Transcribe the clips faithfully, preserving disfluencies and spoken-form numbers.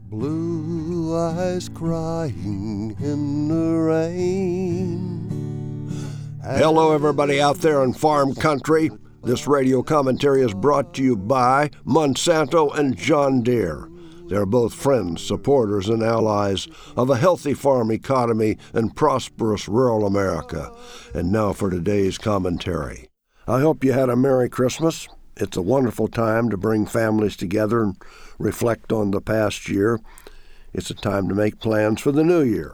Blue eyes crying in the rain. Hello, everybody out there in farm country. This radio commentary is brought to you by Monsanto and John Deere. They're both friends, supporters, and allies of a healthy farm economy and prosperous rural America. And now for today's commentary. I hope you had a Merry Christmas. It's a wonderful time to bring families together and reflect on the past year. It's a time to make plans for the new year.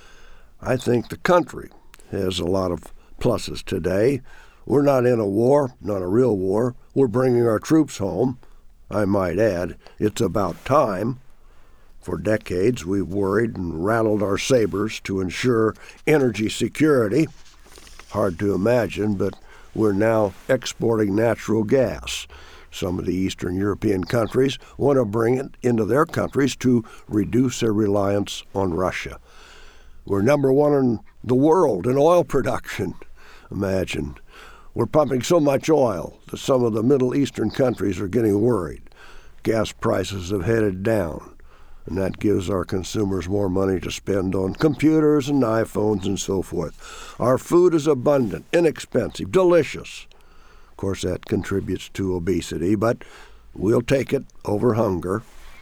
I think the country has a lot of pluses today. We're not in a war, not a real war. We're bringing our troops home. I might add, it's about time. For decades, we've worried and rattled our sabers to ensure energy security. Hard to imagine, but we're now exporting natural gas. Some of the Eastern European countries want to bring it into their countries to reduce their reliance on Russia. We're number one in the world in oil production. Imagine. We're pumping so much oil that some of the Middle Eastern countries are getting worried. Gas prices have headed down, and that gives our consumers more money to spend on computers and iPhones and so forth. Our food is abundant, inexpensive, delicious. Of course, that contributes to obesity, but we'll take it over hunger.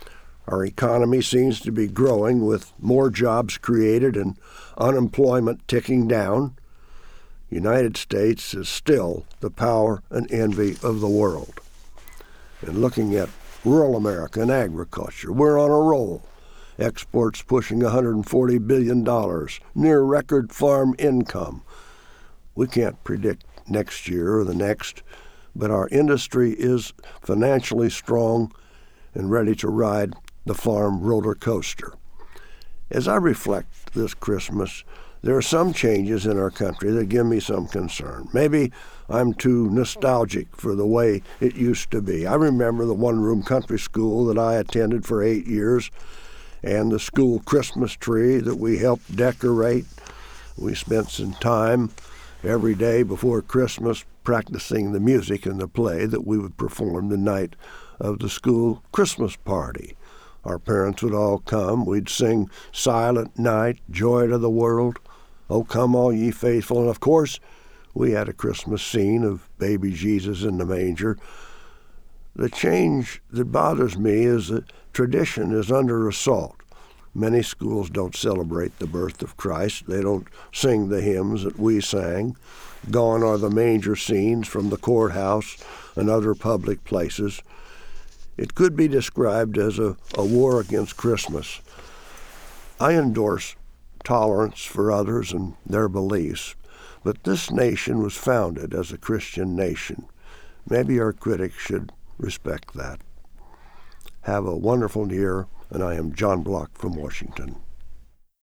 Our economy seems to be growing with more jobs created and unemployment ticking down. The United States is still the power and envy of the world. And looking at rural America and agriculture, we're on a roll. Exports pushing one hundred forty billion dollars, near record farm income. We can't predict next year or the next, but our industry is financially strong and ready to ride the farm roller coaster. As I reflect this Christmas, there are some changes in our country that give me some concern. Maybe I'm too nostalgic for the way it used to be. I remember the one-room country school that I attended for eight years and the school Christmas tree that we helped decorate. We spent some time every day before Christmas practicing the music in the play that we would perform the night of the school Christmas party. Our parents would all come. We'd sing Silent Night, Joy to the World, Oh, Come All Ye Faithful. And, of course, we had a Christmas scene of baby Jesus in the manger. The change that bothers me is that tradition is under assault. Many schools don't celebrate the birth of Christ. They don't sing the hymns that we sang. Gone are the manger scenes from the courthouse and other public places. It could be described as a, a war against Christmas. I endorse tolerance for others and their beliefs, but this nation was founded as a Christian nation. Maybe our critics should respect that. Have a wonderful year, and I am John Block from Washington.